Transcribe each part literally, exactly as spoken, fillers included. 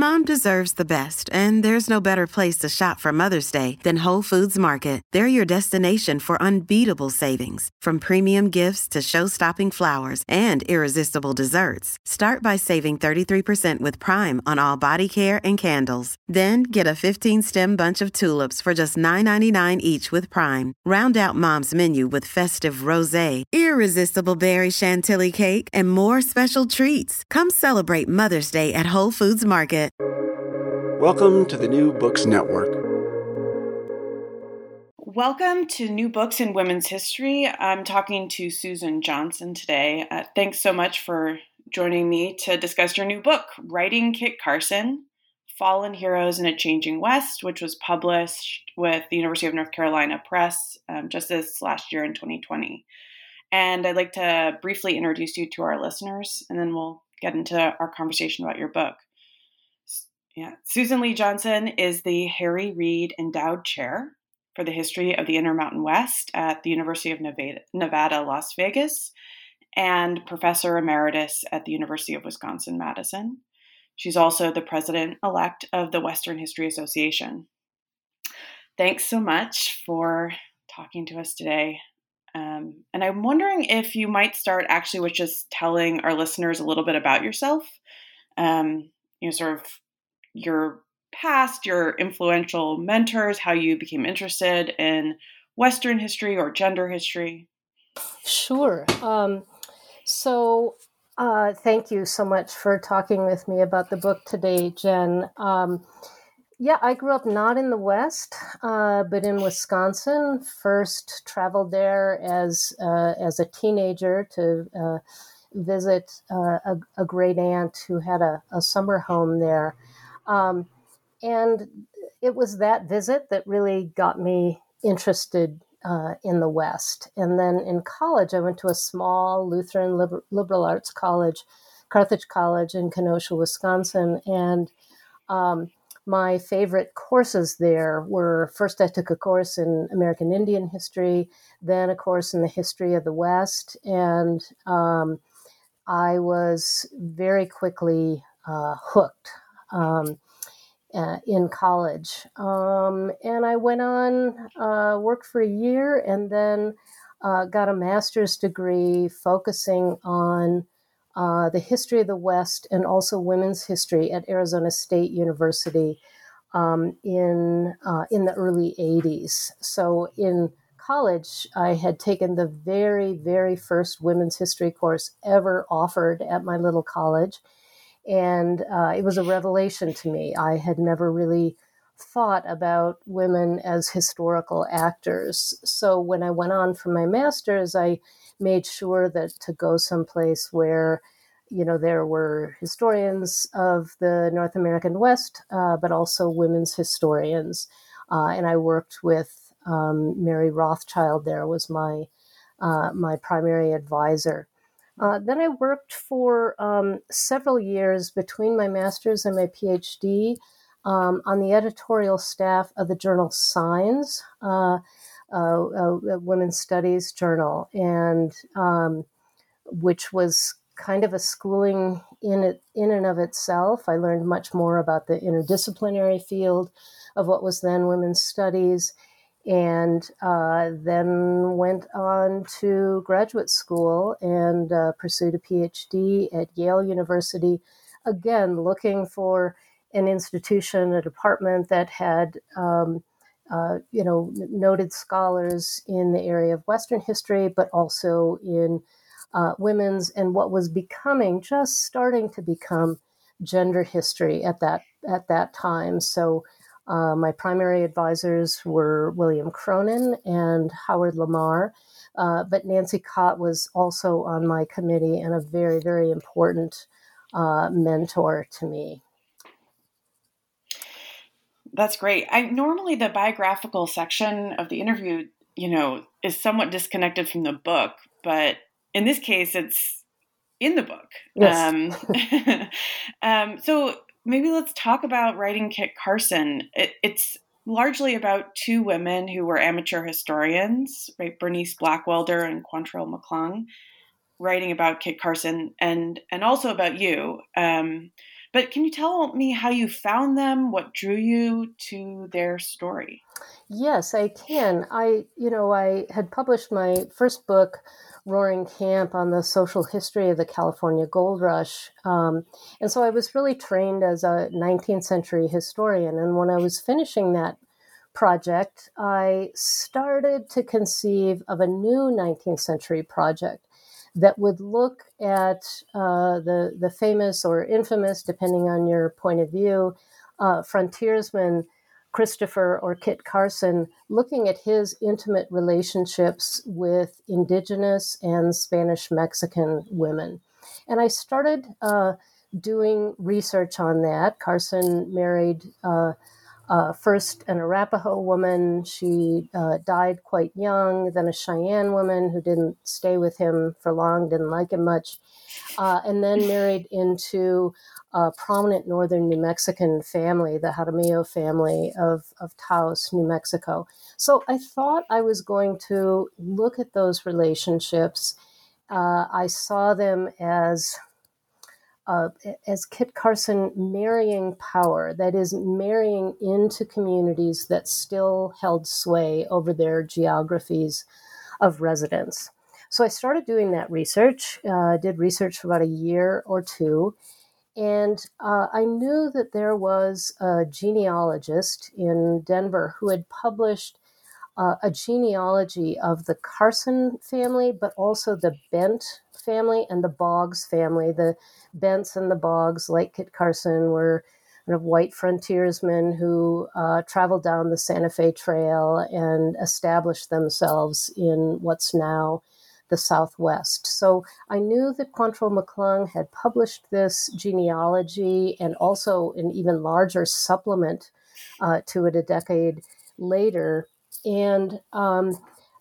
Mom deserves the best, and there's no better place to shop for Mother's Day than Whole Foods Market. They're your destination for unbeatable savings, from premium gifts to show-stopping flowers and irresistible desserts. Start by saving thirty-three percent with Prime on all body care and candles. Then get a fifteen-stem bunch of tulips for just nine ninety-nine each with Prime. Round out Mom's menu with festive rosé, irresistible berry chantilly cake, and more special treats. Come celebrate Mother's Day at Whole Foods Market. Welcome to the New Books Network. Welcome to New Books in Women's History. I'm talking to Susan Johnson today. Uh, thanks so much for joining me to discuss your new book, Writing Kit Carson, Fallen Heroes in a Changing West, which was published with the University of North Carolina Press um, just this last year in twenty twenty. And I'd like to briefly introduce you to our listeners, and then we'll get into our conversation about your book. Yeah. Susan Lee Johnson is the Harry Reid Endowed Chair for the History of the Intermountain West at the University of Nevada, Nevada, Las Vegas, and Professor Emeritus at the University of Wisconsin-Madison. She's also the President-elect of the Western History Association. Thanks so much for talking to us today. Um, and I'm wondering if you might start actually with just telling our listeners a little bit about yourself, um, you know, sort of your past, your influential mentors, how you became interested in Western history or gender history. Sure. Um, so uh, thank you so much for talking with me about the book today, Jen. Um, yeah, I grew up not in the West, uh, but in Wisconsin. First traveled there as uh, as a teenager to uh, visit uh, a, a great aunt who had a, a summer home there. Um, and it was that visit that really got me interested uh, in the West. And then in college, I went to a small Lutheran liber- liberal arts college, Carthage College in Kenosha, Wisconsin. And um, my favorite courses there were, first I took a course in American Indian history, then a course in the history of the West. And um, I was very quickly uh, hooked. Um, uh, in college. Um, and I went on, uh, worked for a year, and then uh, got a master's degree focusing on uh, the history of the West and also women's history at Arizona State University um, in uh, in the early eighties. So in college, I had taken the very, very first women's history course ever offered at my little college. And uh, it was a revelation to me. I had never really thought about women as historical actors. So when I went on for my master's, I made sure that to go someplace where, you know, there were historians of the North American West, uh, but also women's historians. Uh, and I worked with um, Mary Rothschild there was my uh, my primary advisor. Uh, then I worked for um, several years between my master's and my PhD um, on the editorial staff of the journal Signs, uh, uh, a, a women's studies journal, and um, which was kind of a schooling in it in and of itself. I learned much more about the interdisciplinary field of what was then women's studies. And uh, then went on to graduate school and uh, pursued a PhD at Yale University, again, looking for an institution, a department that had, um, uh, you know, noted scholars in the area of Western history, but also in uh, women's and what was becoming, just starting to become, gender history at that at that time. So Uh, my primary advisors were William Cronin and Howard Lamar, uh, but Nancy Cott was also on my committee and a very, very important uh, mentor to me. That's great. I normally the biographical section of the interview, you know, is somewhat disconnected from the book, but in this case, it's in the book. Yes. Um, um, so maybe let's talk about Writing Kit Carson. It, it's largely about two women who were amateur historians, right? Bernice Blackwelder and Quantrill McClung, writing about Kit Carson and and also about you. Um, But can you tell me how you found them? What drew you to their story? Yes, I can. I, you know, I had published my first book, Roaring Camp, on the social history of the California Gold Rush. Um, and so I was really trained as a nineteenth century historian. And when I was finishing that project, I started to conceive of a new nineteenth century project that would look at uh, the, the famous or infamous, depending on your point of view, uh, frontiersman Christopher or Kit Carson, looking at his intimate relationships with indigenous and Spanish Mexican women. And I started uh, doing research on that. Carson married uh, uh, first an Arapaho woman. She uh, died quite young, then a Cheyenne woman who didn't stay with him for long, didn't like him much, uh, and then married into a prominent northern New Mexican family, the Jaramillo family of, of Taos, New Mexico. So I thought I was going to look at those relationships. Uh, I saw them as Uh, as Kit Carson marrying power, that is, marrying into communities that still held sway over their geographies of residence. So I started doing that research, uh, did research for about a year or two, and uh, I knew that there was a genealogist in Denver who had published uh, a genealogy of the Carson family, but also the Bent family and the Boggs family. The Bents and the Boggs, like Kit Carson, were kind of white frontiersmen who uh, traveled down the Santa Fe Trail and established themselves in what's now the Southwest. So I knew that Quantrill McClung had published this genealogy and also an even larger supplement uh, to it a decade later. And um,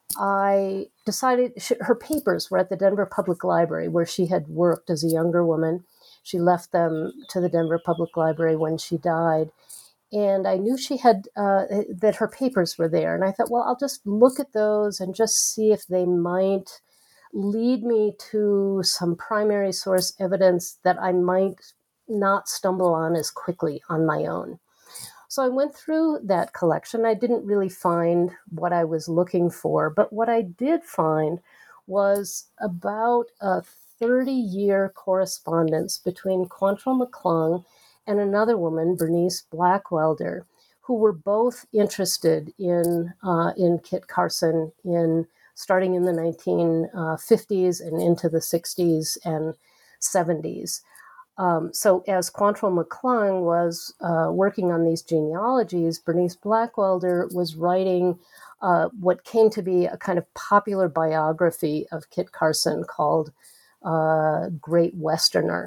I decided she, her papers were at the Denver Public Library, where she had worked as a younger woman. She left them to the Denver Public Library when she died. And I knew she had, uh, that her papers were there. And I thought, well, I'll just look at those and just see if they might lead me to some primary source evidence that I might not stumble on as quickly on my own. So I went through that collection. I didn't really find what I was looking for, but what I did find was about a thirty-year correspondence between Quantrill McClung and another woman, Bernice Blackwelder, who were both interested in uh, in Kit Carson in starting in the nineteen fifties and into the sixties and seventies. Um, so as Quantrill McClung was uh, working on these genealogies, Bernice Blackwelder was writing uh, what came to be a kind of popular biography of Kit Carson called uh, Great Westerner.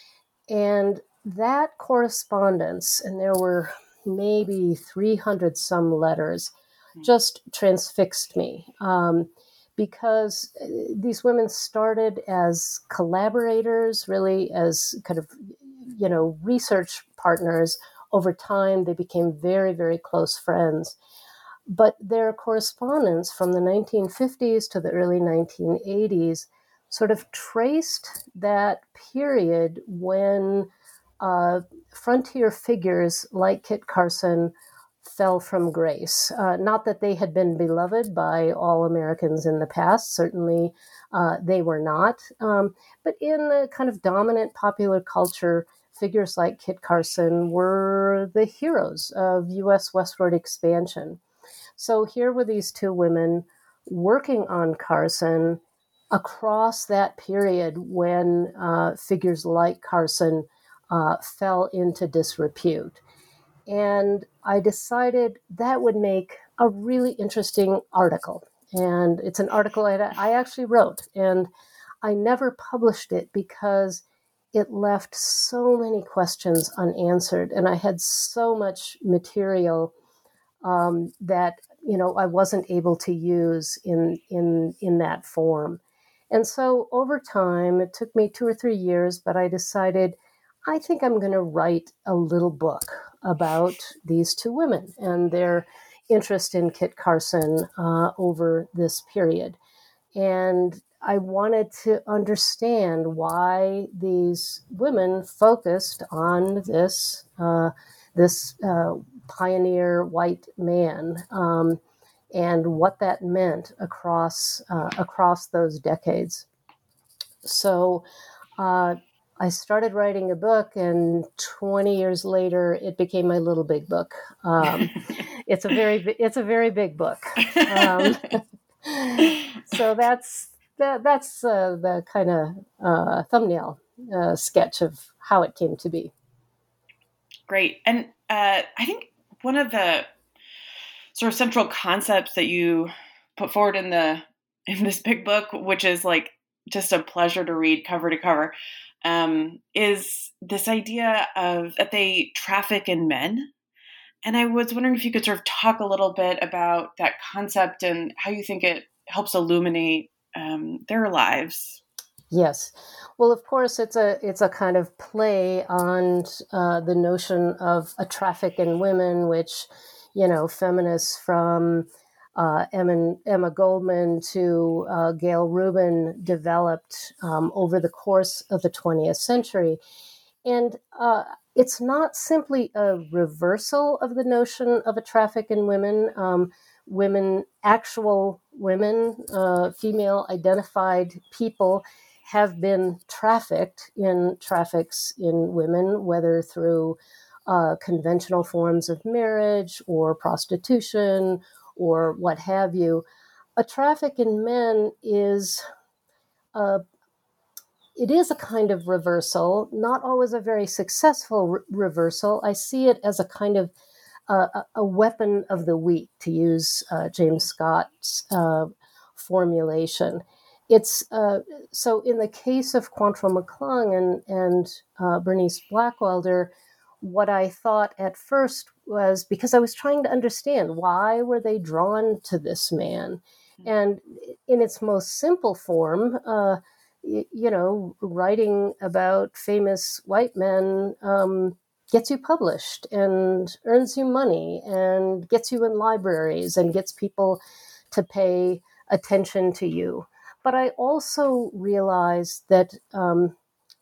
And that correspondence, and there were maybe three hundred some letters, just transfixed me. Um, because these women started as collaborators, really as kind of, you know, research partners. Over time, they became very, very close friends. But their correspondence from the nineteen fifties to the early nineteen eighties sort of traced that period when uh, frontier figures like Kit Carson fell from grace. Uh, not that they had been beloved by all Americans in the past. Certainly uh, they were not. Um, but in the kind of dominant popular culture, figures like Kit Carson were the heroes of U S westward expansion. So here were these two women working on Carson across that period when uh, figures like Carson uh, fell into disrepute. And I decided that would make a really interesting article. And it's an article I, I actually wrote. And I never published it because it left so many questions unanswered. And I had so much material um, that, you know, I wasn't able to use in, in, in that form. And so over time, it took me two or three years, but I decided I think I'm going to write a little book about these two women and their interest in Kit Carson uh, over this period. And I wanted to understand why these women focused on this uh, this uh, pioneer white man, um, and what that meant across uh, across those decades. So uh, I started writing a book, and twenty years later, it became my little big book. Um, it's a very it's a very big book. Um, so that's that, that's uh, the kind of uh, thumbnail uh, sketch of how it came to be. Great. And uh, I think one of the sort of central concepts that you put forward in the in this big book, which is like just a pleasure to read cover to cover, um, is this idea of that they traffic in men. And I was wondering if you could sort of talk a little bit about that concept and how you think it helps illuminate um, their lives. Yes. Well, of course, it's a it's a kind of play on uh, the notion of a traffic in women, which, you know, feminists from uh, Emma, Emma Goldman to uh, Gail Rubin developed um, over the course of the twentieth century. And uh, it's not simply a reversal of the notion of a traffic in women. Um, women, actual women, uh, female identified people have been trafficked in traffics in women, whether through uh, conventional forms of marriage or prostitution or what have you. A traffic in men is a It is a kind of reversal, not always a very successful re- reversal. I see it as a kind of uh, a, a weapon of the weak, to use uh, James Scott's uh, formulation. It's uh, so in the case of Quantrill McClung and and uh, Bernice Blackwelder, what I thought at first was, because I was trying to understand why were they drawn to this man, and in its most simple form. Uh, you know, writing about famous white men um, gets you published and earns you money and gets you in libraries and gets people to pay attention to you. But I also realized that um,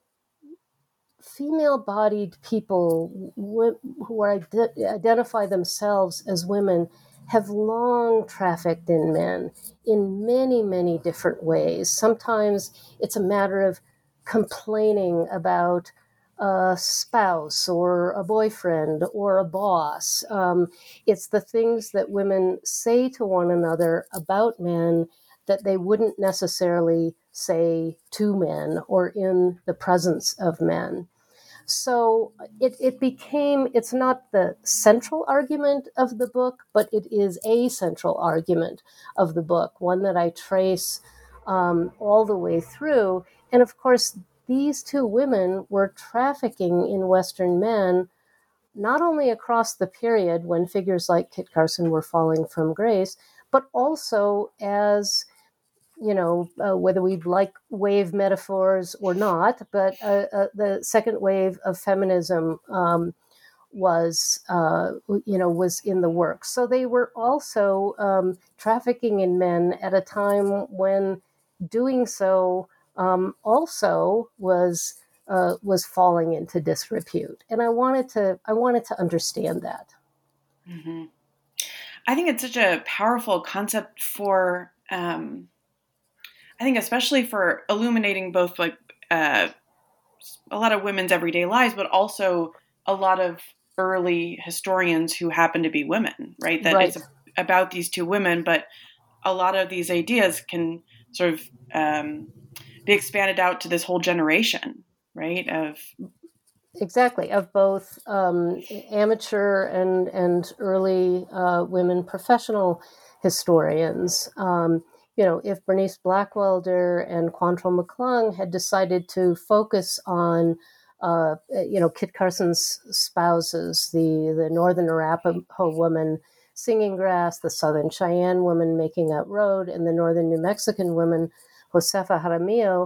female-bodied people w- who are ide- identify themselves as women have long trafficked in men in many, many different ways. Sometimes it's a matter of complaining about a spouse or a boyfriend or a boss. Um, it's the things that women say to one another about men that they wouldn't necessarily say to men or in the presence of men. So it, it became, it's not the central argument of the book, but it is a central argument of the book, one that I trace um, all the way through. And of course, these two women were trafficking in Western men, not only across the period when figures like Kit Carson were falling from grace, but also as you know, uh, whether we like wave metaphors or not, but uh, uh, the second wave of feminism um, was, uh, you know, was in the works. So they were also um, trafficking in men at a time when doing so um, also was uh, was falling into disrepute. And I wanted to I wanted to understand that. Mm-hmm. I think it's such a powerful concept for. Um, I think especially for illuminating both like uh, a lot of women's everyday lives, but also a lot of early historians who happen to be women, right? That Right. it's about these two women, but a lot of these ideas can sort of um, be expanded out to this whole generation, right? Of Exactly, of both um, amateur and and early uh, women professional historians. Um, you know, if Bernice Blackwelder and Quantrill McClung had decided to focus on, uh, you know, Kit Carson's spouses, the the Northern Arapaho woman Singing Grass, the Southern Cheyenne woman Making Out Road, and the Northern New Mexican woman Josefa Jaramillo,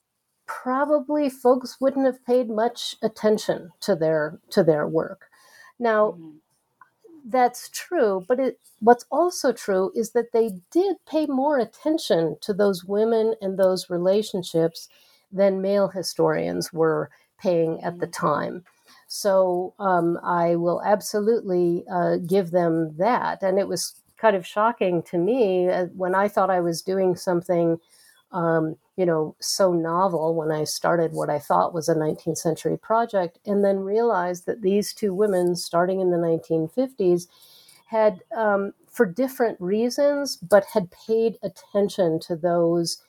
probably folks wouldn't have paid much attention to their to their work. Now, mm-hmm. That's true, but it, what's also true is that they did pay more attention to those women and those relationships than male historians were paying at the time. So um, I will absolutely uh, give them that. And it was kind of shocking to me uh, when I thought I was doing something, um, you know, so novel when I started what I thought was a nineteenth century project, and then realized that these two women, starting in the nineteen fifties, had, um, for different reasons, but had paid attention to those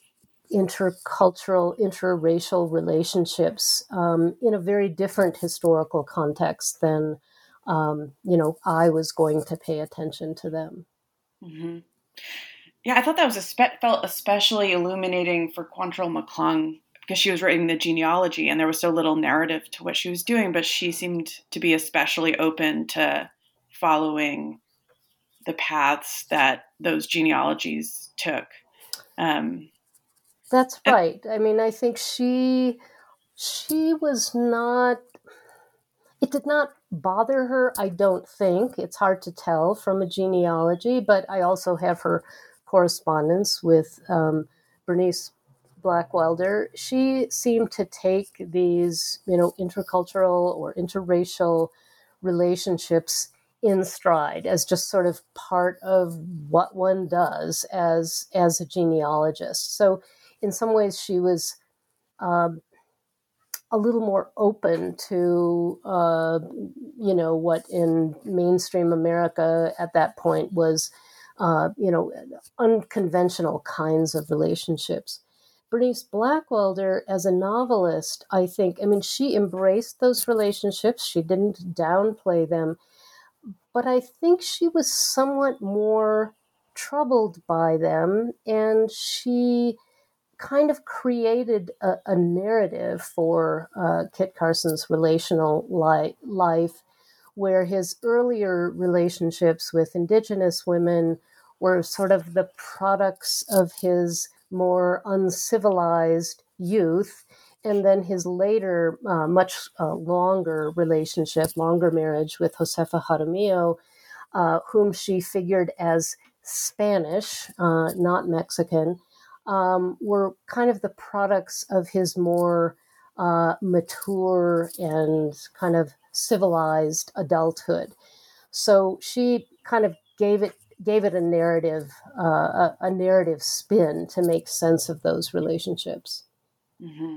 intercultural, interracial relationships um, in a very different historical context than, um, you know, I was going to pay attention to them. Mm-hmm. Yeah, I thought that was a spe- felt especially illuminating for Quantrill McClung because she was writing the genealogy and there was so little narrative to what she was doing, but she seemed to be especially open to following the paths that those genealogies took. Um, That's and, right. I mean, I think she she was not. It did not bother her, I don't think. It's hard to tell from a genealogy, but I also have her correspondence with um, Bernice Blackwelder. She seemed to take these, you know, intercultural or interracial relationships in stride as just sort of part of what one does as as a genealogist. So in some ways she was um, a little more open to, uh, you know, what in mainstream America at that point was, uh, you know, unconventional kinds of relationships. Bernice Blackwelder, as a novelist, I think, I mean, she embraced those relationships. She didn't downplay them. But I think she was somewhat more troubled by them. And she kind of created a, a narrative for uh, Kit Carson's relational li- life, where his earlier relationships with Indigenous women were sort of the products of his more uncivilized youth. And then his later, uh, much uh, longer relationship, longer marriage with Josefa Jaramillo, uh, whom she figured as Spanish, uh, not Mexican, um, were kind of the products of his more uh, mature and kind of civilized adulthood. So she kind of gave it gave it a narrative uh, a, a narrative spin to make sense of those relationships. mm-hmm.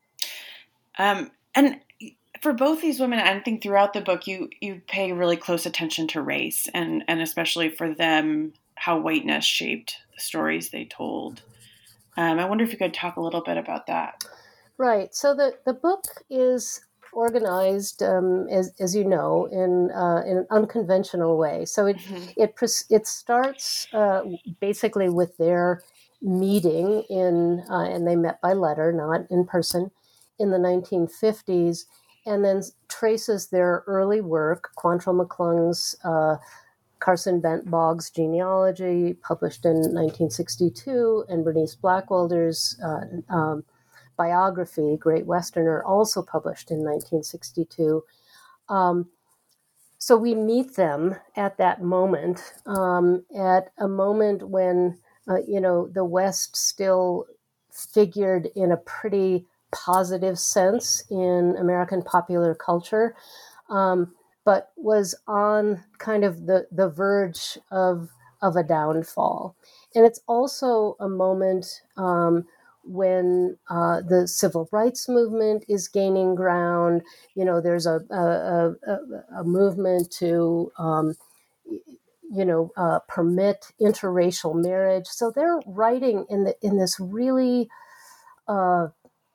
um, and for both these women, I think throughout the book, you you pay really close attention to race, and and especially for them, how whiteness shaped the stories they told. Um, I wonder if you could talk a little bit about that. Right. So the, the book is organized, um, as, as you know, in uh, in an unconventional way. So it Mm-hmm. it it starts uh, basically with their meeting in, uh, and they met by letter, not in person, in the nineteen fifties, and then traces their early work, Quantrill McClung's uh, Carson Bent Boggs' genealogy, published in nineteen sixty-two, and Bernice Blackwelder's uh, um, biography, Great Westerner, also published in nineteen sixty-two. Um, so we meet them at that moment, um, at a moment when, uh, you know, the West still figured in a pretty positive sense in American popular culture, um, but was on kind of the, the verge of, of a downfall. And it's also a moment um, when uh, the civil rights movement is gaining ground. You know, there's a, a, a, a movement to, um, you know, uh, permit interracial marriage. So they're writing in the in this really uh,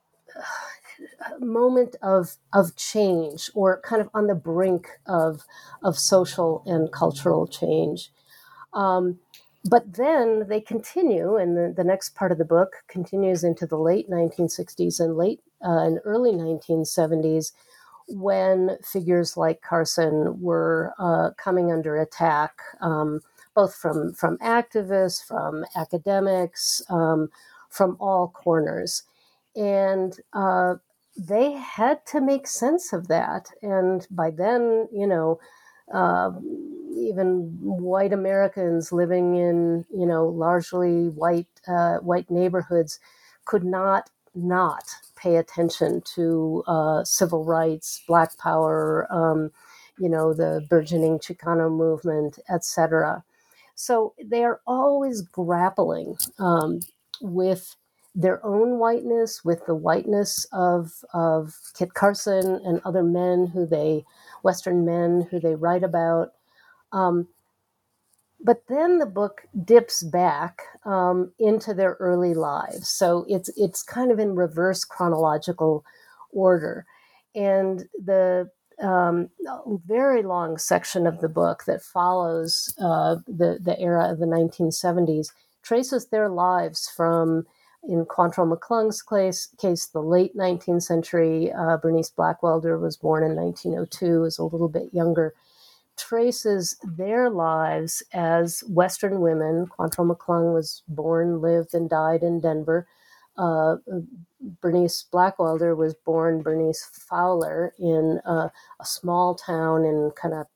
moment of of change, or kind of on the brink of of social and cultural change. Um, but then they continue, and the, the next part of the book continues into the late nineteen sixties and late uh, and early nineteen seventies, when figures like Carson were uh, coming under attack, um, both from from activists, from academics, um, from all corners, and uh, they had to make sense of that. And by then, you know. Uh, even white Americans living in, you know, largely white uh, white neighborhoods could not not pay attention to uh, civil rights, Black Power, um, you know, the burgeoning Chicano movement, et cetera. So they are always grappling um, with their own whiteness, with the whiteness of of Kit Carson and other men who they, Western men who they write about. Um, but then the book dips back um, into their early lives, so it's it's kind of in reverse chronological order, and the um, very long section of the book that follows uh, the the era of the nineteen seventies traces their lives from, in Quantrill McClung's case, case the late nineteenth century. Uh, Bernice Blackwelder was born in nineteen oh two, is a little bit younger. Traces their lives as Western women. Quantrill McClung was born, lived, and died in Denver. Uh, Bernice Blackwelder was born Bernice Fowler in uh, a small town in kind of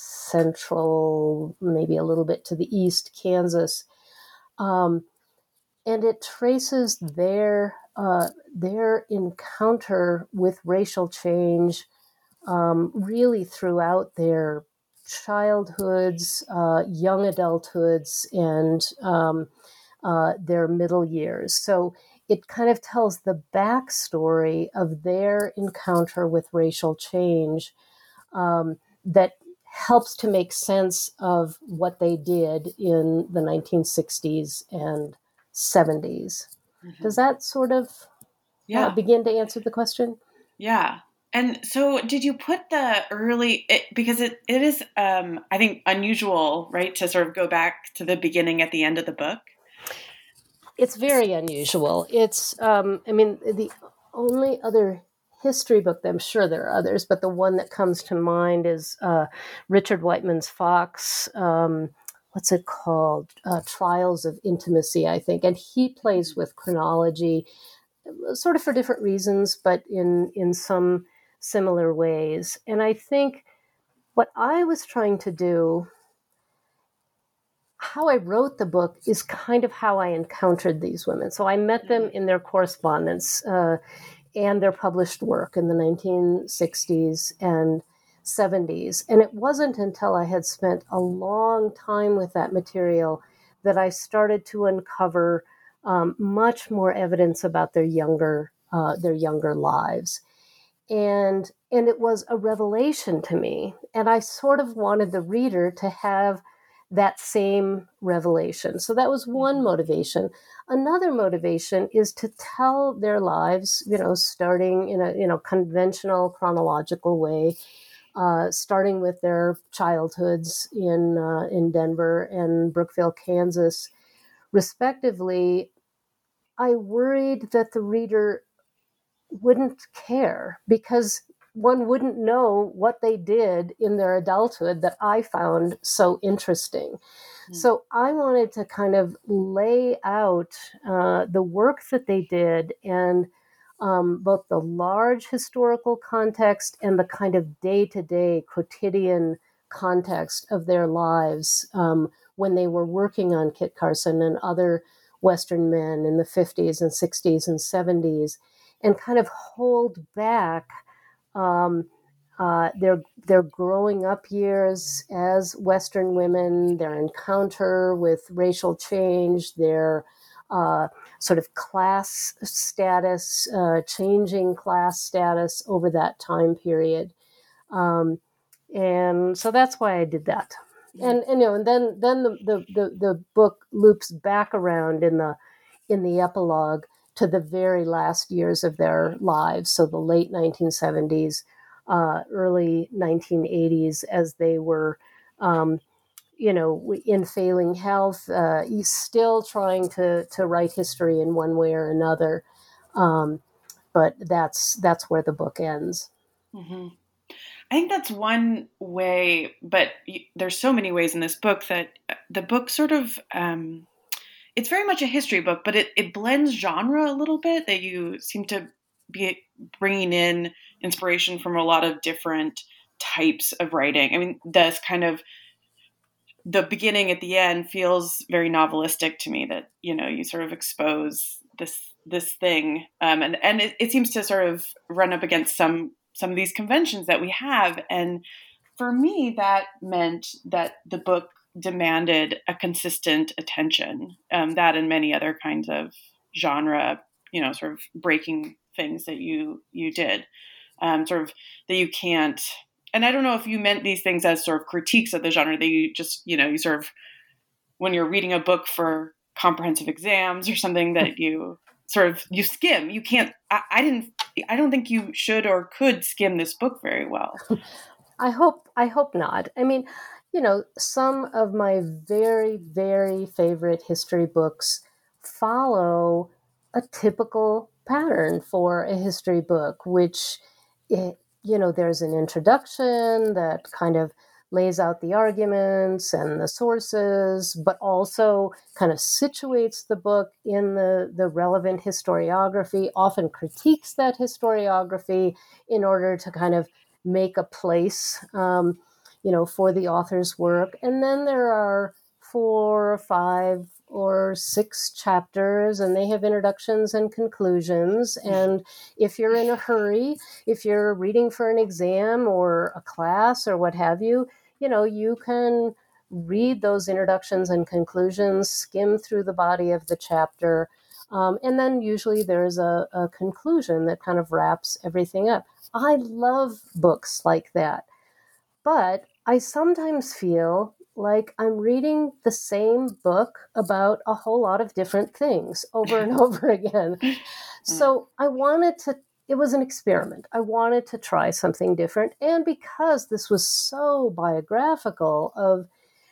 central, maybe a little bit to the east, Kansas. Um, and it traces their uh, their encounter with racial change um, really throughout their childhoods, uh, young adulthoods, and um, uh, their middle years. So it kind of tells the backstory of their encounter with racial change um, that helps to make sense of what they did in the nineteen sixties and seventies. Mm-hmm. Does that sort of yeah. uh, begin to answer the question? Yeah. And so did you put the early, it, because it, it is, um, I think, unusual, right, to sort of go back to the beginning at the end of the book? It's very unusual. It's, um, I mean, the only other history book, I'm sure there are others, but the one that comes to mind is uh, Richard Whiteman's Fox, um, what's it called? Uh, Trials of Intimacy, I think. And he plays with chronology, sort of for different reasons, but in, in some similar ways. And I think what I was trying to do, how I wrote the book, is kind of how I encountered these women. So I met them in their correspondence uh, and their published work in the nineteen sixties and seventies. And it wasn't until I had spent a long time with that material that I started to uncover um, much more evidence about their younger uh, their younger lives. And and it was a revelation to me. And I sort of wanted the reader to have that same revelation. So that was one motivation. Another motivation is to tell their lives, you know, starting in a, you know, conventional chronological way, uh, starting with their childhoods in uh, in Denver and Brookville, Kansas, respectively. I worried that the reader wouldn't care because one wouldn't know what they did in their adulthood that I found so interesting. Mm. So I wanted to kind of lay out uh, the work that they did and um, both the large historical context and the kind of day-to-day quotidian context of their lives um, when they were working on Kit Carson and other Western men in the fifties and sixties and seventies, and kind of hold back um, uh, their their growing up years as Western women, their encounter with racial change, their uh, sort of class status, uh, changing class status over that time period. Um, and so that's why I did that. And, and you know, and then then the, the, the, the book loops back around in the in the epilogue to the very last years of their lives, so the late nineteen seventies, uh, early nineteen eighties, as they were, um, you know, in failing health, uh, still trying to to write history in one way or another. Um, but that's that's where the book ends. Mm-hmm. I think that's one way, but there's so many ways in this book that the book sort of, um, it's very much a history book, but it, it blends genre a little bit, that you seem to be bringing in inspiration from a lot of different types of writing. I mean, this kind of the beginning at the end feels very novelistic to me, that, you know, you sort of expose this this thing. Um, and and it, it seems to sort of run up against some some of these conventions that we have. And for me, that meant that the book demanded a consistent attention, um, that and many other kinds of genre, you know, sort of breaking things that you you did, um, sort of that you can't. And I don't know if you meant these things as sort of critiques of the genre, that you just, you know, you sort of, when you're reading a book for comprehensive exams or something, that you sort of, you skim. You can't, I, I didn't, I don't think you should or could skim this book very well. I hope, I hope not. I mean, you know, some of my very, very favorite history books follow a typical pattern for a history book, which, it, you know, there's an introduction that kind of lays out the arguments and the sources, but also kind of situates the book in the, the relevant historiography, often critiques that historiography in order to kind of make a place, um, you know, for the author's work. And then there are four or five or six chapters, and they have introductions and conclusions. And if you're in a hurry, if you're reading for an exam or a class or what have you, you know, you can read those introductions and conclusions, skim through the body of the chapter, um, and then usually there's a, a conclusion that kind of wraps everything up. I love books like that, but I sometimes feel like I'm reading the same book about a whole lot of different things over and over again. So I wanted to, it was an experiment. I wanted to try something different. And because this was so biographical of,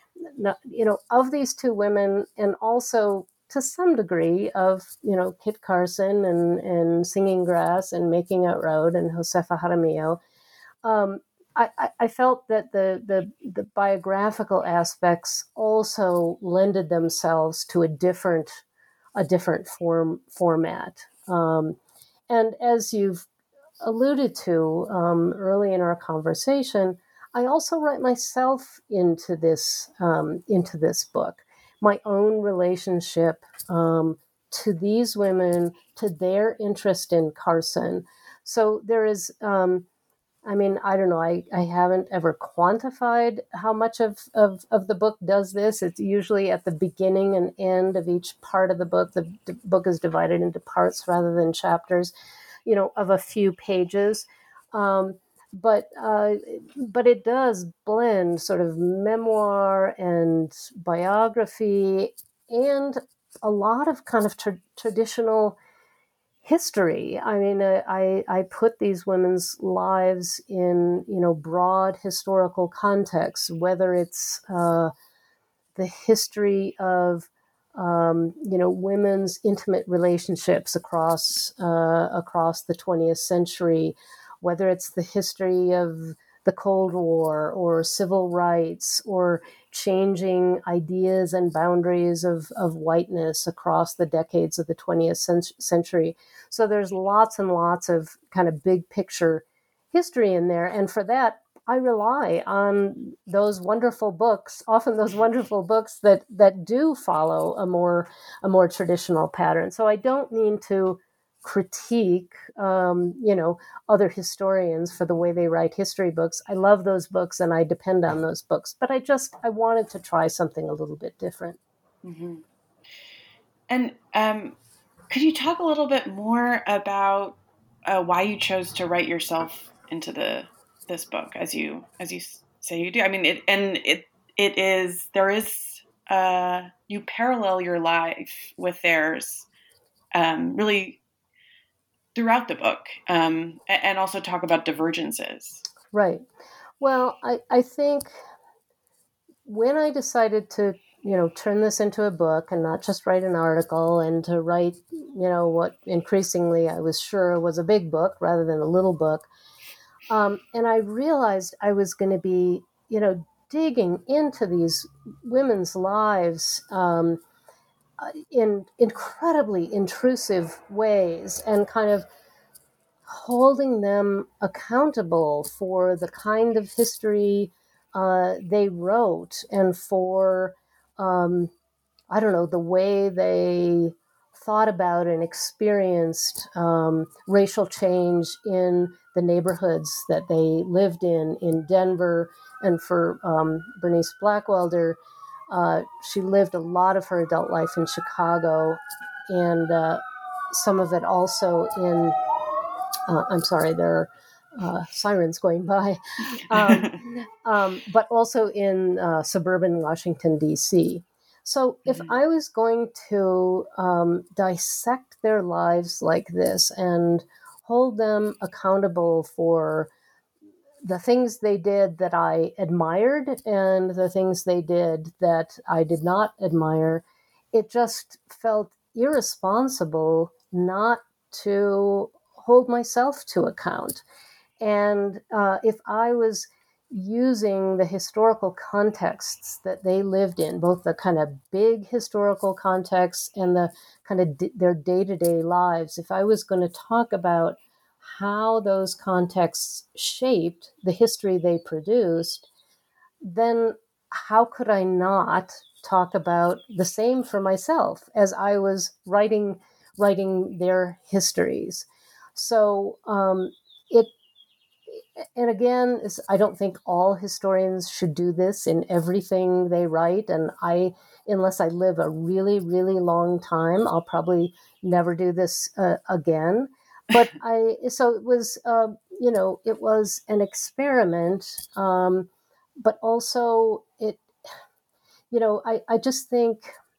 you know, of these two women, and also to some degree of, you know, Kit Carson and, and Singing Grass and Making Out Road and Josefa Jaramillo, um, I, I felt that the, the the biographical aspects also lended themselves to a different a different form format. Um, and as you've alluded to um, early in our conversation, I also write myself into this um, into this book, my own relationship um, to these women, to their interest in Carson. So there is. Um, I mean, I don't know. I, I haven't ever quantified how much of, of, of the book does this. It's usually at the beginning and end of each part of the book. The, the book is divided into parts rather than chapters, you know, of a few pages. Um, but uh, but it does blend sort of memoir and biography and a lot of kind of tra- traditional history. I mean, uh, I I put these women's lives in, you know, broad historical context, whether it's uh, the history of um, you know, women's intimate relationships across uh, across the twentieth century, whether it's the history of the Cold War or civil rights or changing ideas and boundaries of, of whiteness across the decades of the twentieth century. So there's lots and lots of kind of big picture history in there. And for that, I rely on those wonderful books, often those wonderful books that, that do follow a more, a more traditional pattern. So I don't mean to critique, um, you know, other historians for the way they write history books. I love those books and I depend on those books, but I just, I wanted to try something a little bit different. Mm-hmm. And um, could you talk a little bit more about uh, why you chose to write yourself into the this book, as you as you say you do? I mean, it and it it is there is uh, you parallel your life with theirs, um, really throughout the book, um, and also talk about divergences. Right. Well, I, I think when I decided to, you know, turn this into a book and not just write an article, and to write, you know, what increasingly I was sure was a big book rather than a little book, um, and I realized I was going to be, you know, digging into these women's lives um, in incredibly intrusive ways and kind of holding them accountable for the kind of history uh, they wrote and for, um, I don't know, the way they thought about and experienced um, racial change in the neighborhoods that they lived in, in Denver. And for um, Bernice Blackwelder, uh, she lived a lot of her adult life in Chicago, and uh, some of it also in, uh, I'm sorry, there are uh, sirens going by, um, um, but also in uh, suburban Washington, D C. So if Mhm. I was going to um, dissect their lives like this and hold them accountable for the things they did that I admired and the things they did that I did not admire, it just felt irresponsible not to hold myself to account. And uh, if I was using the historical contexts that they lived in, both the kind of big historical contexts and the kind of d- their day-to-day lives, if I was going to talk about how those contexts shaped the history they produced, then how could I not talk about the same for myself as I was writing writing their histories? So um, it and again, I don't think all historians should do this in everything they write. And I, unless I live a really, really long time, I'll probably never do this uh, again. But I, so it was, uh, you know, it was an experiment, um, but also it, you know, I, I just think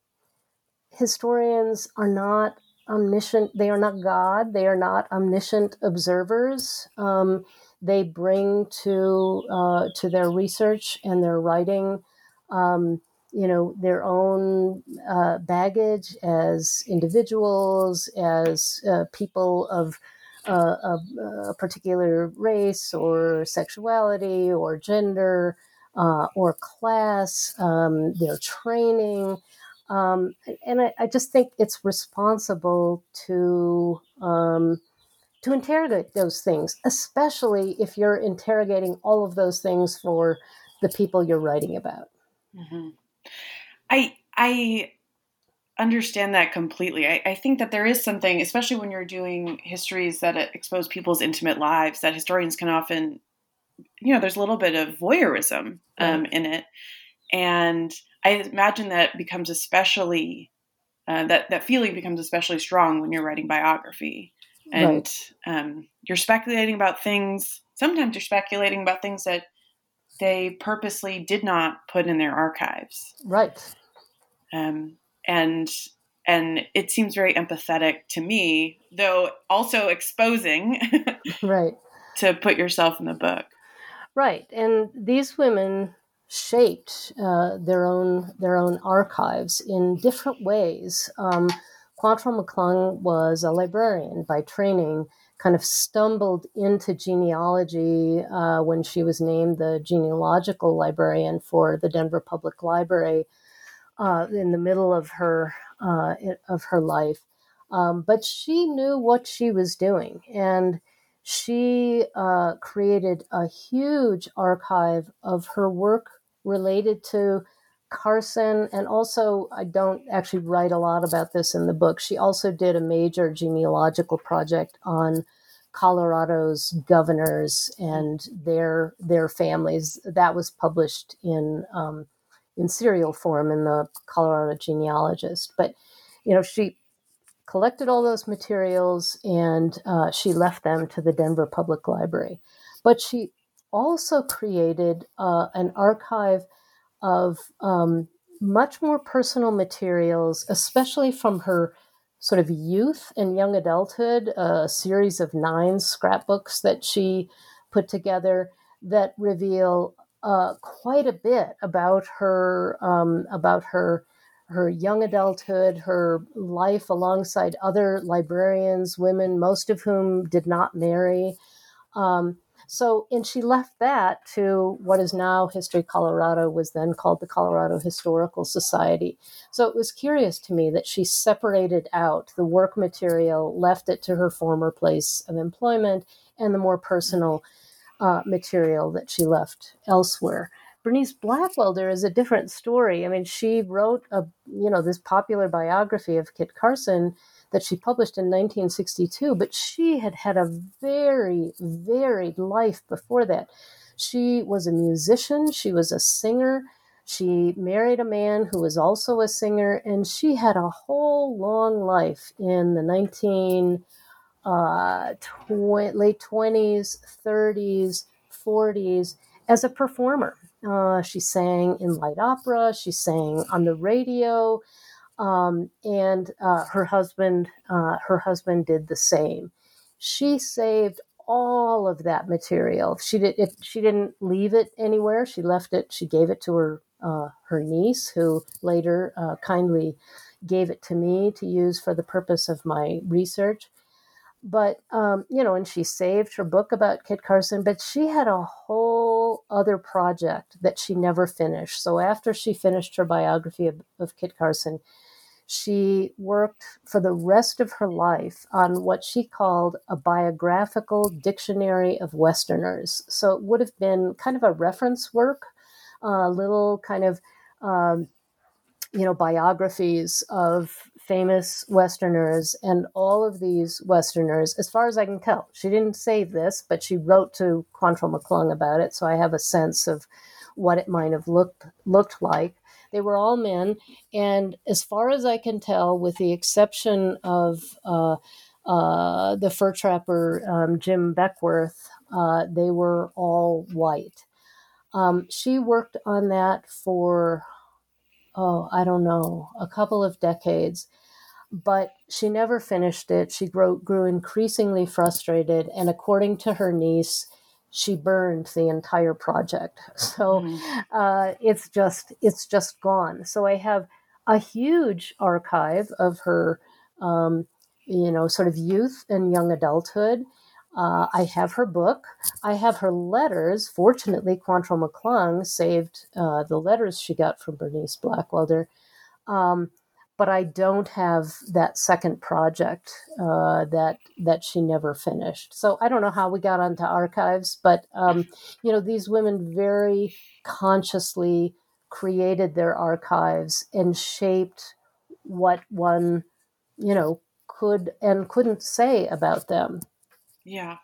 historians are not omniscient. They are not God. They are not omniscient observers. Um, they bring to uh, to their research and their writing, um, you know, their own uh, baggage as individuals, as uh, people of, uh, of a particular race or sexuality or gender uh, or class, um, their training. Um, and I, I just think it's responsible to um, to interrogate those things, especially if you're interrogating all of those things for the people you're writing about. Mm-hmm. I I understand that completely. I, I think that there is something, especially when you're doing histories that expose people's intimate lives, that historians can often, you know, there's a little bit of voyeurism um, Right. in it, and I imagine that becomes especially uh, that that feeling becomes especially strong when you're writing biography, and Right. um, you're speculating about things. Sometimes you're speculating about things that they purposely did not put in their archives, Right. um, and and it seems very empathetic to me, though also exposing Right. to put yourself in the book. Right. And these women shaped uh, their own their own archives in different ways. Um, Quantrell McClung was a librarian by training, kind of stumbled into genealogy uh, when she was named the genealogical librarian for the Denver Public Library uh, in the middle of her uh, of her life. Um, but she knew what she was doing, and she uh, created a huge archive of her work related to Carson. And also, I don't actually write a lot about this in the book. She also did a major genealogical project on Colorado's governors and their their families. That was published in um, in serial form in the Colorado Genealogist. But you know, she collected all those materials and uh, she left them to the Denver Public Library. But she also created uh, an archive of um, much more personal materials, especially from her sort of youth and young adulthood, a series of nine scrapbooks that she put together that reveal uh, quite a bit about her um, about her her young adulthood, her life alongside other librarians, women, most of whom did not marry. Um, so, and she left that to what is now History Colorado, was then called the Colorado Historical Society. So it was curious to me that she separated out the work material, left it to her former place of employment, and the more personal uh, material that she left elsewhere. Bernice Blackwelder is a different story. I mean, she wrote a, you know, this popular biography of Kit Carson that she published in nineteen sixty-two, but she had had a very varied life before that. She was a musician, she was a singer, she married a man who was also a singer, and she had a whole long life in the nineteen uh, tw- late twenties, thirties, forties as a performer. Uh, she sang in light opera, she sang on the radio, um, and uh, her husband, uh, her husband did the same. She saved all of that material. She did. If she didn't leave it anywhere, she left it. She gave it to her uh, her niece, who later uh, kindly gave it to me to use for the purpose of my research. But, um, you know, and she saved her book about Kit Carson, but she had a whole other project that she never finished. So after she finished her biography of, of Kit Carson, she worked for the rest of her life on what she called a biographical dictionary of Westerners. So it would have been kind of a reference work, a uh, little kind of, um, you know, biographies of famous Westerners, and all of these Westerners, as far as I can tell, she didn't save this, but she wrote to Quantrill McClung about it, so I have a sense of what it might have looked looked like. They were all men, and as far as I can tell, with the exception of uh, uh, the fur trapper um, Jim Beckworth, uh, they were all white. Um, she worked on that for oh, I don't know, a couple of decades, but she never finished it. She grew, grew increasingly frustrated, and according to her niece, she burned the entire project. So mm-hmm. uh, it's just it's just gone. So I have a huge archive of her, um, you know, sort of youth and young adulthood. Uh, I have her book. I have her letters. Fortunately, Quantrill McClung saved uh, the letters she got from Bernice Blackwelder. Um, but I don't have that second project uh, that that she never finished. So I don't know how we got onto archives, but um, you know, these women very consciously created their archives and shaped what one, you know, could and couldn't say about them. Yeah.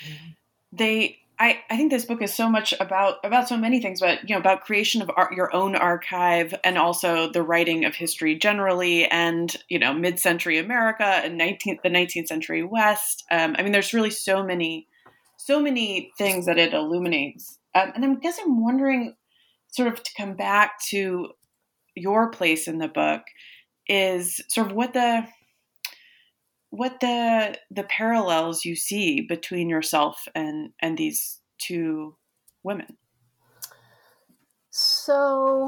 They, I, I think this book is so much about, about so many things, but, you know, about creation of art, your own archive, and also the writing of history generally, and, you know, mid-century America and nineteenth, the nineteenth century West. Um, I mean, there's really so many, so many things that it illuminates. Um, and I guess I'm wondering, sort of to come back to your place in the book, is sort of what the, what the the parallels you see between yourself and and these two women. So,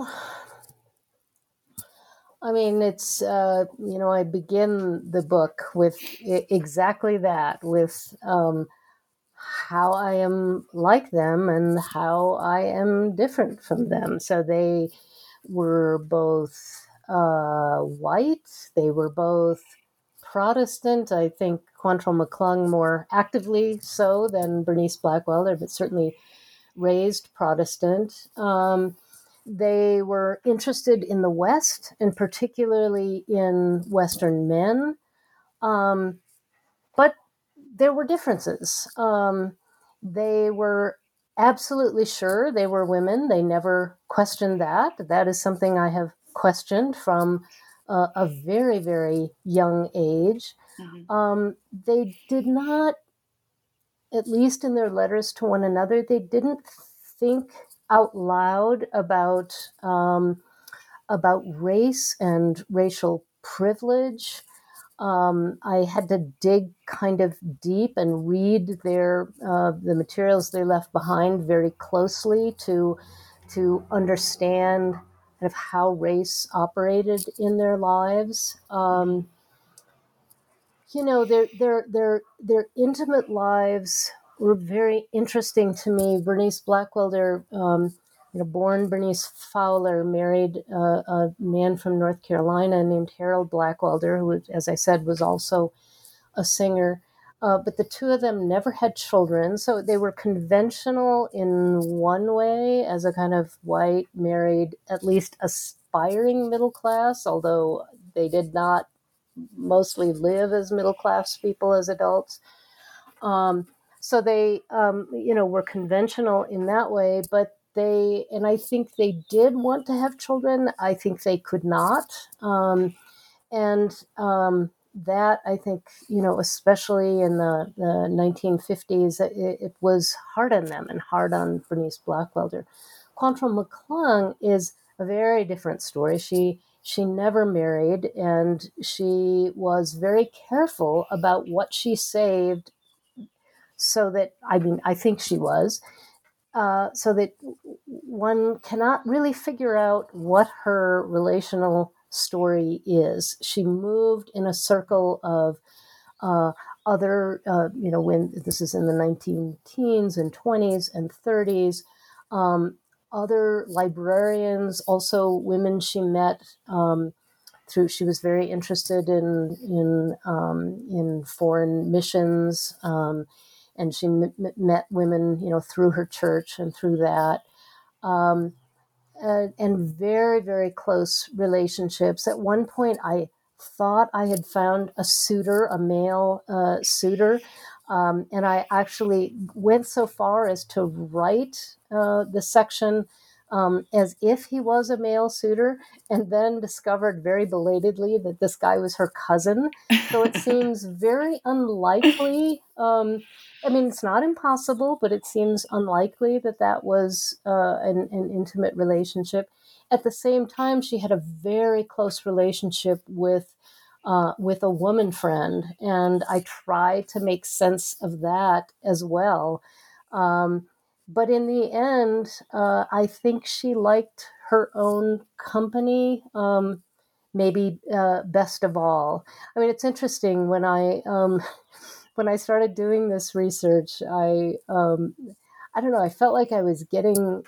I mean, it's uh, you know, I begin the book with I- exactly that, with um, how I am like them and how I am different from them. So they were both uh, white. They were both Protestant. I think Quantrill McClung more actively so than Bernice Blackwelder, but certainly raised Protestant. Um, they were interested in the West, and particularly in Western men. Um, but there were differences. Um, they were absolutely sure they were women. They never questioned that. That is something I have questioned from uh, a very, very young age. Mm-hmm. Um, they did not, at least in their letters to one another, they didn't think out loud about um, about race and racial privilege. Um, I had to dig kind of deep and read their uh, the materials they left behind very closely to to understand kind of how race operated in their lives. Um, you know, their their their their intimate lives were very interesting to me. Bernice Blackwelder, um, you know, born Bernice Fowler, married uh, a man from North Carolina named Harold Blackwelder, who, as I said, was also a singer. Uh, but the two of them never had children. So they were conventional in one way as a kind of white, married, at least aspiring middle class, although they did not mostly live as middle class people as adults. Um, so they, um, you know, were conventional in that way, but they, and I think they did want to have children. I think they could not. Um, and um, that, I think, you know, especially in the, the nineteen fifties, it, it was hard on them and hard on Bernice Blackwelder. Quantrill McClung is a very different story. She she never married, and she was very careful about what she saved, so that, I mean, I think she was, uh, so that one cannot really figure out what her relational story is. She moved in a circle of uh, other, uh, you know, when this is in the nineteen teens and twenties and thirties, um, other librarians, also women she met um, through. She was very interested in in um, in foreign missions, um, and she m- met women, you know, through her church and through that. Um, uh, and very, very close relationships. At one point, I thought I had found a suitor, a male uh, suitor, um, and I actually went so far as to write uh, the section um, as if he was a male suitor, and then discovered very belatedly that this guy was her cousin. So it seems very unlikely. Um, I mean, it's not impossible, but it seems unlikely that that was uh, an, an intimate relationship. At the same time, she had a very close relationship with uh, with a woman friend, and I try to make sense of that as well. Um, but in the end, uh, I think she liked her own company, um, maybe uh, best of all. I mean, it's interesting when I. Um, when I started doing this research, I, um, I don't know, I felt like I was getting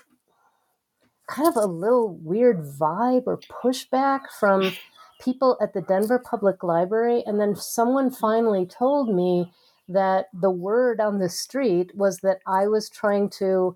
kind of a little weird vibe or pushback from people at the Denver Public Library. And then someone finally told me that the word on the street was that I was trying to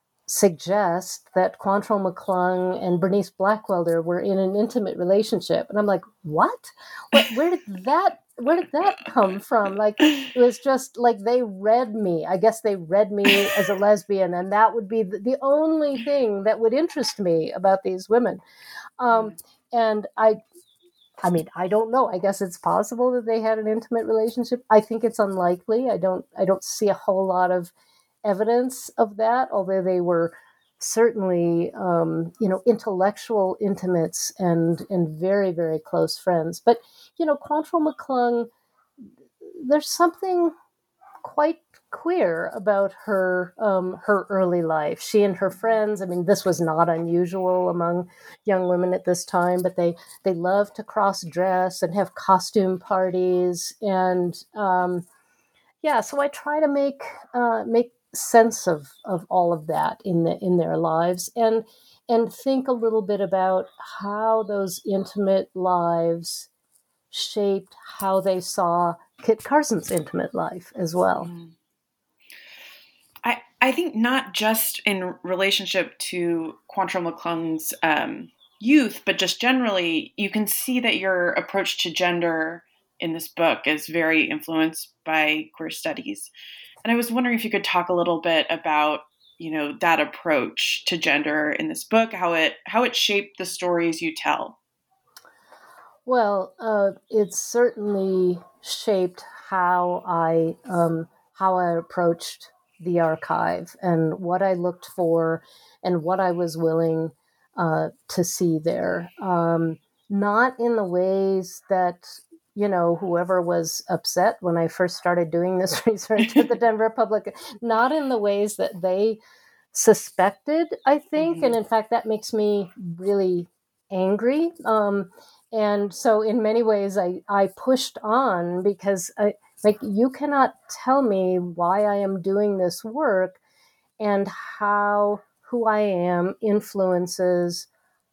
suggest that Quantrill McClung and Bernice Blackwelder were in an intimate relationship. And I'm like, what? What where did that where did that come from? Like, it was just like they read me. I guess they read me as a lesbian, and that would be the, the only thing that would interest me about these women. Um, and I I mean, I don't know. I guess it's possible that they had an intimate relationship. I think it's unlikely. I don't I don't see a whole lot of evidence of that, although they were certainly, um, you know, intellectual intimates and and very, very close friends. But, you know, Quantrill McClung, there's something quite queer about her um, her early life. She and her friends, I mean, this was not unusual among young women at this time, but they they loved to cross dress and have costume parties, and um, yeah. So I try to make uh, make sense of of all of that in the in their lives, and and think a little bit about how those intimate lives shaped how they saw Kit Carson's intimate life as well. Mm. I, I think not just in relationship to Quantrill McClung's um, youth, but just generally, you can see that your approach to gender in this book is very influenced by queer studies. And I was wondering if you could talk a little bit about, you know, that approach to gender in this book, how it how it shaped the stories you tell. Well, uh, it certainly shaped how I um, how I approached the archive and what I looked for and what I was willing uh, to see there. Um, not in the ways that, you know, whoever was upset when I first started doing this research at the Denver Public, not in the ways that they suspected, I think. Mm-hmm. And in fact, that makes me really angry. Um, and so in many ways, I, I pushed on because I, like, you cannot tell me why I am doing this work and how who I am influences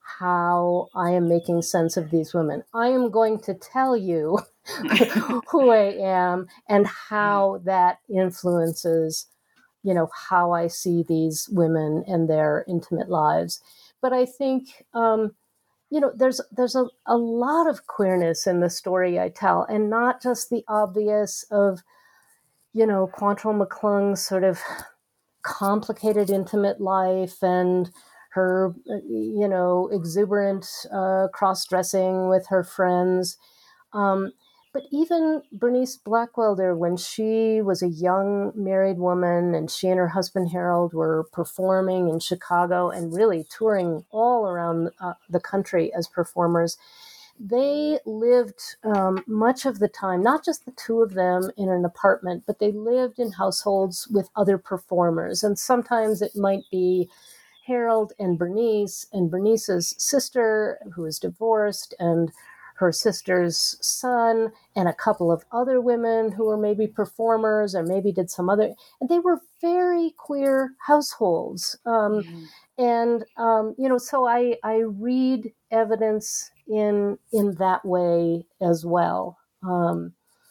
how I am making sense of these women. I am going to tell you who I am and how that influences, you know, how I see these women and their intimate lives. But I think, um, you know, there's there's a, a lot of queerness in the story I tell, and not just the obvious of, you know, Quantrell McClung's sort of complicated intimate life and her, you know, exuberant uh, cross-dressing with her friends. Um, but even Bernice Blackwelder, when she was a young married woman and she and her husband Harold were performing in Chicago and really touring all around uh, the country as performers, they lived um, much of the time, not just the two of them in an apartment, but they lived in households with other performers. And sometimes it might be Harold and Bernice and Bernice's sister, who is divorced, and her sister's son, and a couple of other women who were maybe performers or maybe did some other, and they were very queer households. Um, mm-hmm. And, um, you know, so I, I read evidence in, in that way as well. Um,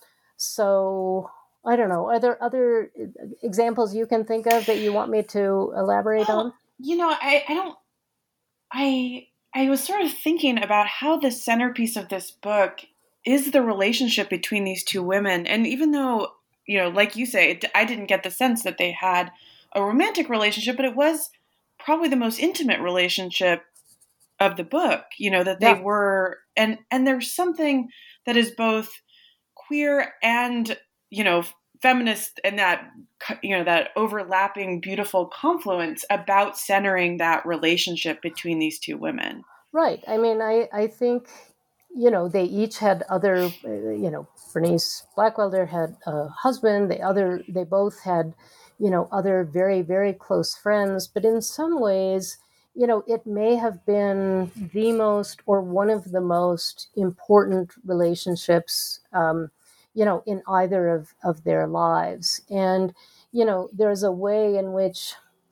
so I don't know, are there other examples you can think of that you want me to elaborate well, on? You know, I, I don't, I, I was sort of thinking about how the centerpiece of this book is the relationship between these two women. And even though, you know, like you say, it, I didn't get the sense that they had a romantic relationship, but it was probably the most intimate relationship of the book, you know, that they yeah. were, and, and there's something that is both queer and, you know, feminist, and that, you know, that overlapping beautiful confluence about centering that relationship between these two women. Right. I mean, I, I think, you know, they each had other, you know, Bernice Blackwelder had a husband, the other, they both had, you know, other very, very close friends. But in some ways, you know, it may have been the most or one of the most important relationships, um, you know, in either of, of their lives. And, you know, there's a way in which,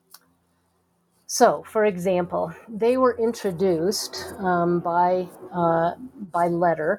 so, for example, they were introduced um, by uh, by letter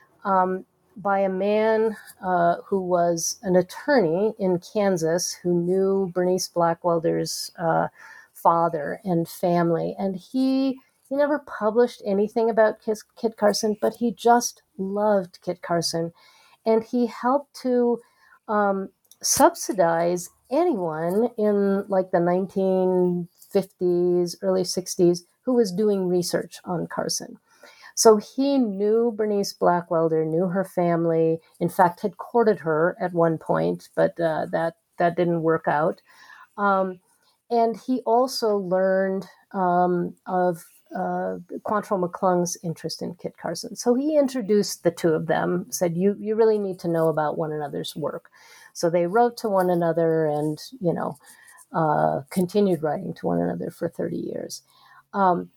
um, by a man uh, who was an attorney in Kansas who knew Bernice Blackwelder's uh, father and family, and he he never published anything about Kit Carson, but he just loved Kit Carson, and he helped to um, subsidize anyone in like the nineteen fifties, early sixties, who was doing research on Carson. So he knew Bernice Blackwelder, knew her family, in fact, had courted her at one point, but uh, that, that didn't work out. Um, and he also learned um, of uh, Quantrell McClung's interest in Kit Carson. So he introduced the two of them, said, you, you really need to know about one another's work. So they wrote to one another and, you know, Uh, continued writing to one another for thirty years. Um,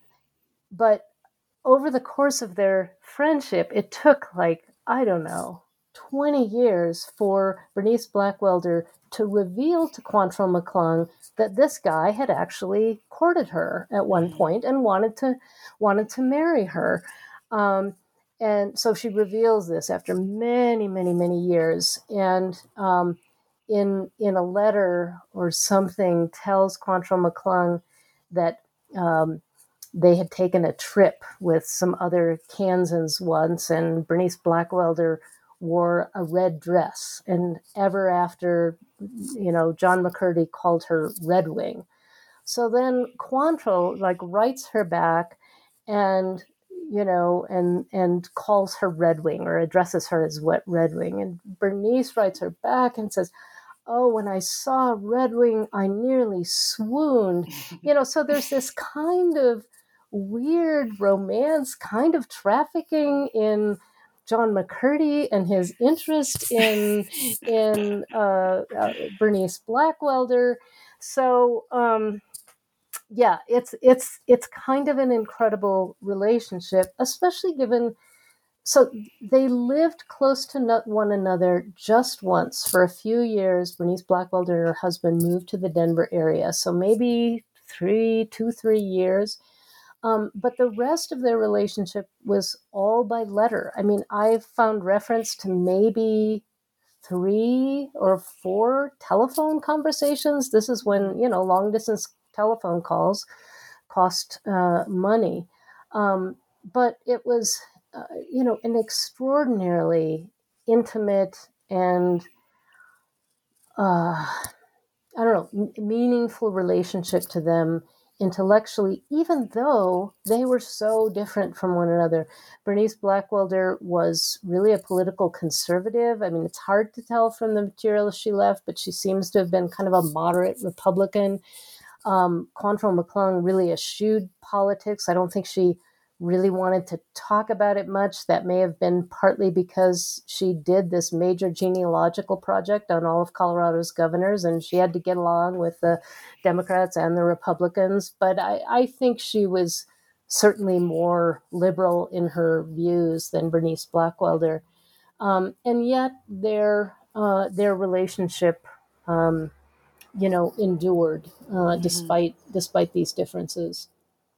but over the course of their friendship, it took like, I don't know, twenty years for Bernice Blackwelder to reveal to Quantrell McClung that this guy had actually courted her at one point and wanted to wanted to marry her. Um, and so she reveals this after many, many, many years. And um, in in a letter or something tells Quantrell McClung that um, they had taken a trip with some other Kansans once, and Bernice Blackwelder wore a red dress. And ever after, you know, John McCurdy called her Red Wing. So then Quantrell like writes her back and, you know, and and calls her Red Wing or addresses her as what Red Wing. And Bernice writes her back and says, oh, when I saw Red Wing, I nearly swooned. You know, so there's this kind of weird romance, kind of trafficking in John McCurdy and his interest in in uh, uh, Bernice Blackwelder. So um, yeah, it's it's it's kind of an incredible relationship, especially given. So they lived close to one another just once for a few years. Bernice Blackwelder and her husband moved to the Denver area, so maybe three, two, three years. Um, but the rest of their relationship was all by letter. I mean, I've found reference to maybe three or four telephone conversations. This is when, you know, long distance telephone calls cost uh, money. Um, but it was, uh, you know, an extraordinarily intimate and, uh, I don't know, m- meaningful relationship to them intellectually, even though they were so different from one another. Bernice Blackwelder was really a political conservative. I mean, it's hard to tell from the material she left, but she seems to have been kind of a moderate Republican. Um, Quantrill McClung really eschewed politics. I don't think she really wanted to talk about it much. That may have been partly because she did this major genealogical project on all of Colorado's governors, and she had to get along with the Democrats and the Republicans. But I, I think she was certainly more liberal in her views than Bernice Blackwelder. Um, and yet their uh, their relationship um, you know, endured uh, Mm-hmm. despite despite these differences.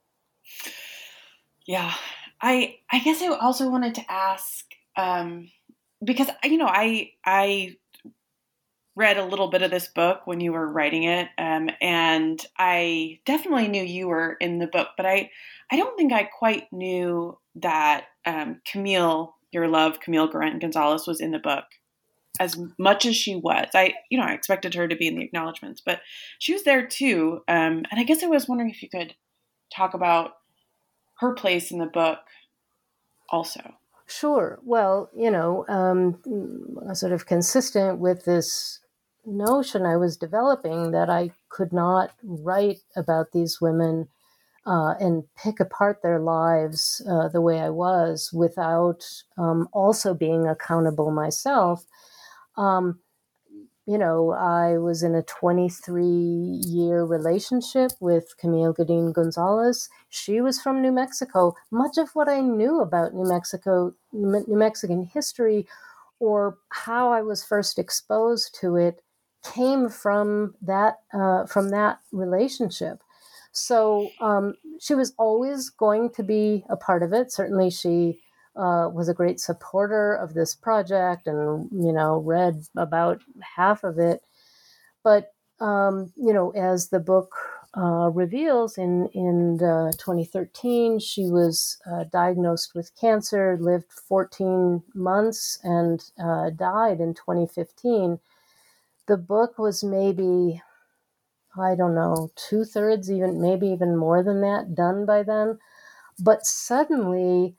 Yeah, I I guess I also wanted to ask um, because you know I I read a little bit of this book when you were writing it, um, and I definitely knew you were in the book, but I I don't think I quite knew that um, Camille, your love, Camille Guerin-Gonzalez, was in the book as much as she was. I, you know, I expected her to be in the acknowledgments, but she was there too. Um, and I guess I was wondering if you could talk about her place in the book also. Sure. Well, you know, um, sort of consistent with this notion I was developing that I could not write about these women uh, and pick apart their lives uh, the way I was without um, also being accountable myself. Um, you know, I was in a twenty-three year relationship with Camille Guerin-Gonzalez. She was from New Mexico. Much of what I knew about New Mexico, New Mexican history, or how I was first exposed to it, came from that uh, from that relationship. So um, she was always going to be a part of it. Certainly, she uh, was a great supporter of this project, and you know, read about half of it. But um, you know, as the book uh, reveals, in in uh, twenty thirteen, she was uh, diagnosed with cancer, lived fourteen months, and uh, died in twenty fifteen. The book was maybe, I don't know, two thirds, even maybe even more than that, done by then. But suddenly,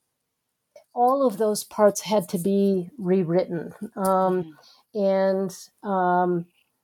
all of those parts had to be rewritten. Um, Mm-hmm. and um,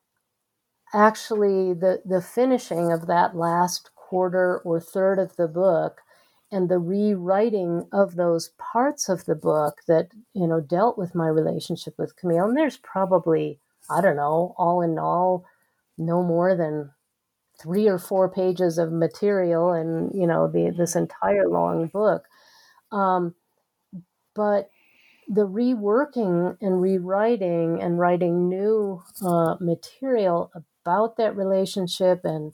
actually, the, the finishing of that last quarter or third of the book and the rewriting of those parts of the book that, you know, dealt with my relationship with Camille. And there's probably, I don't know, all in all, no more than three or four pages of material and, you know, the, this entire long book. Um, but the reworking and rewriting and writing new uh, material about that relationship and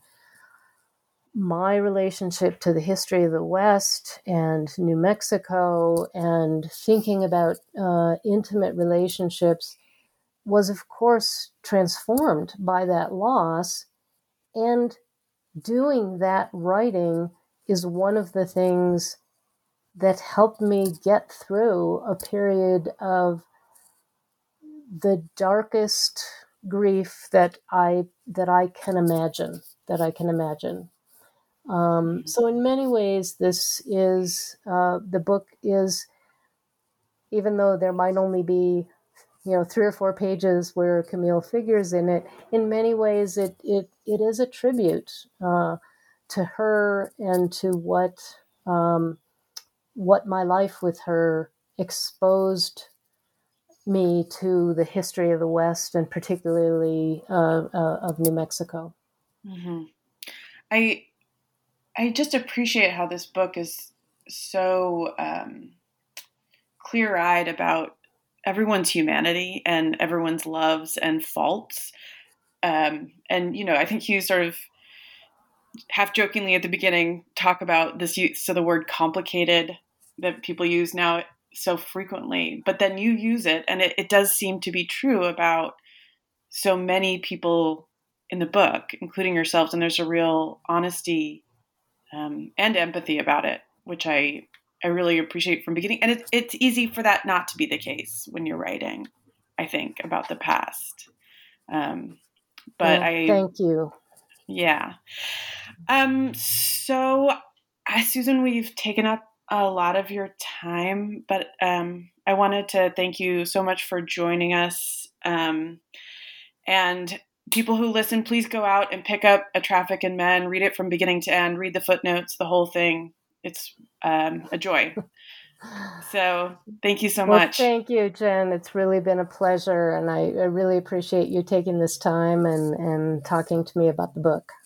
my relationship to the history of the West and New Mexico and thinking about uh, intimate relationships was, of course, transformed by that loss. And doing that writing is one of the things that helped me get through a period of the darkest grief that I that I can imagine. That I can imagine. Um, so, in many ways, this is uh, the book is, even though there might only be, you know, three or four pages where Camille figures in it. In many ways, it it it is a tribute uh, to her and to what um, what my life with her exposed me to the history of the West and particularly uh, uh, of New Mexico. Mm-hmm. I I just appreciate how this book is so um, clear-eyed about everyone's humanity and everyone's loves and faults. Um, and you know, I think you sort of half jokingly at the beginning talk about this use of the word complicated that people use now so frequently, but then you use it, and it, it does seem to be true about so many people in the book, including yourselves, and there's a real honesty um, and empathy about it, which I I really appreciate from the beginning. And it's it's easy for that not to be the case when you're writing, I think, about the past. Um, but well, I thank you. Yeah. Um, so, uh, Susan, we've taken up a lot of your time, but um, I wanted to thank you so much for joining us. Um, and people who listen, please go out and pick up A Traffic in Men, read it from beginning to end, read the footnotes, the whole thing. It's um, a joy. So thank you so well, much. Thank you, Jen. It's really been a pleasure, and I, I really appreciate you taking this time and, and talking to me about the book.